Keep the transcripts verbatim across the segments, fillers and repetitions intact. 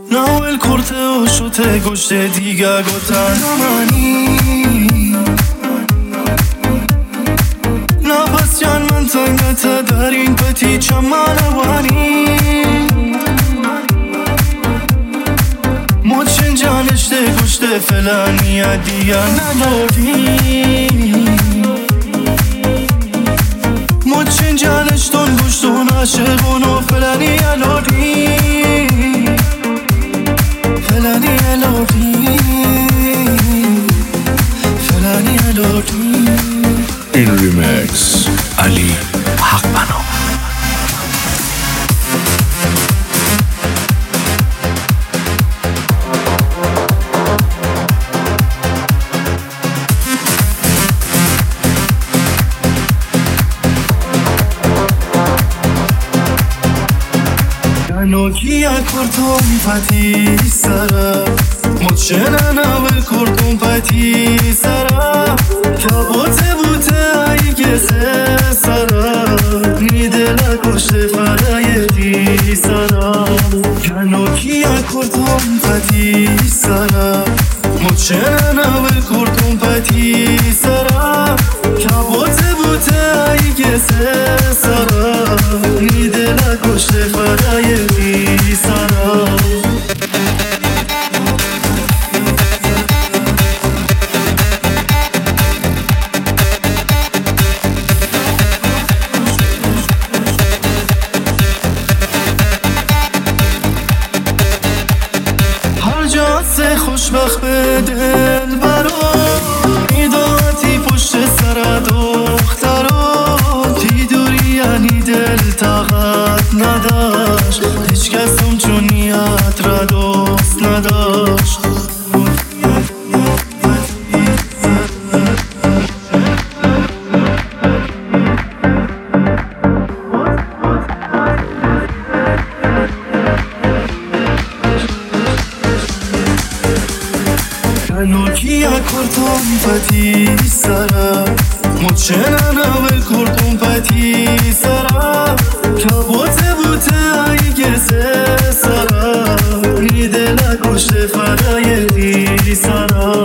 No il corte o shute goshte diga gotan mani Na pasyan man tangata darin pati chamana wani Mochen janishte goshte felani adiya nadori Mochen janishton goshton ashiqon o felani alori فلانی الوری فلانی الوری این ریمکس علی حقبنا نوکیا کردم پتی سرا مچنا نول کردم پتی سرا کبوته بوته ای کسه سرا نیدلا کشته فرای دی سرا نوکیا کردم پتی سرا مچنا نول کردم پتی سرا کبوته بوته ای کسه سرا نیدلا کشته فرای دی سرا هر جا سه خوشبخت به دل برا میداتی پشت سر دخترا تی دوری یعنی دل طاقت نداشت هیچ کسم چون نیت را دوست نداشت نوکیا کردم پتی سرا مچنا نول کردم پتی سرا کبوته بوته ای کسه سرا نیدلا کشته فرای دی سرا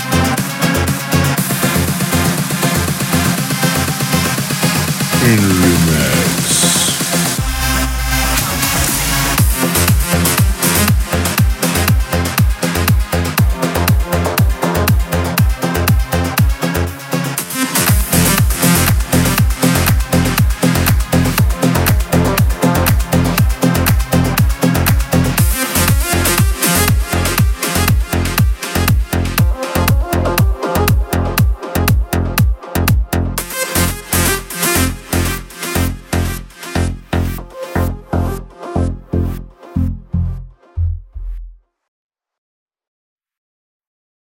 این